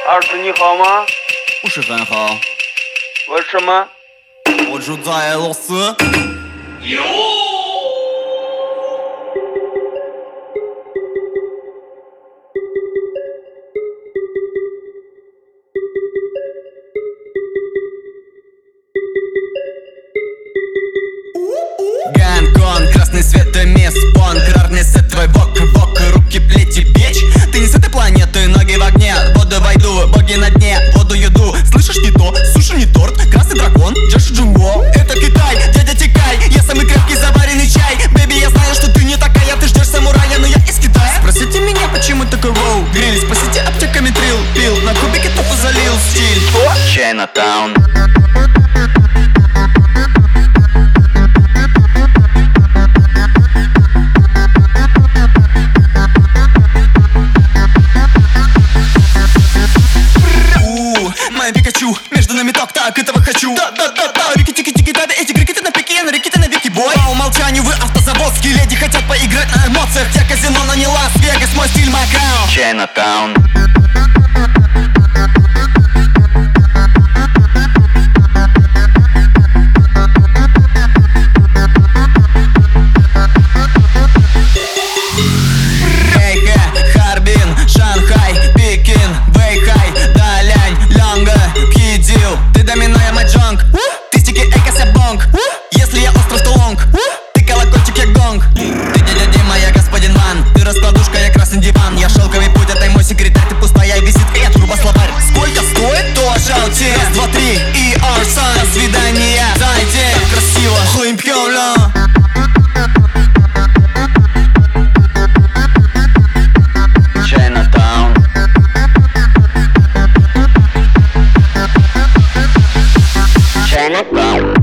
二师你好吗？ 不是很好。 为什么？ 我住在俄罗斯。Гонконг, красный свет и мисс Понг. Рарный сет твой бок, руки, плети, печь. Ты не с этой планеты, ноги в огне. В воду войду, боги на дне, воду еду. Слышишь, не то, суши не торт. Красный дракон, Джоши Джунго. Это Китай, дядя Тикай. Я самый крепкий заваренный чай. Бэби, я знаю, что ты не такая. Ты ждешь самурая, но я из Китая. Спросите меня, почему такой воу гриль. Спасите аптеками трил, пил. На кубике тофу залил стиль. Чайнатаун. Пикачу, между нами так, этого хочу. Да, рики-тики-тики, да, эти крикеты на пике, на реки-то на веки бой. По умолчанию вы автозаводские леди, хотят поиграть на эмоциях. Я казино, но не Лас-Вегас, мой стиль Макао. Чайнатаун. Харбин, Шанхай, Пекин, Вэйхай, Далянь, Лянга, Пхидил. Ты домино, я маджонг. Ты стики, экася бонг. Если я остров, то лонг. Ты колокольчик, я гонг. Ты дядя Дима, я господин Ван. Ты раскладушка, я красный диван. Я шелковый путь, это мой секретарь. Ты пустая визитка, я турбословарь. Сколько стоит, то шалти. Раз, два, три, и Арсан. До свидания, зайди. Так красиво, хуй пьёля. Chinatown.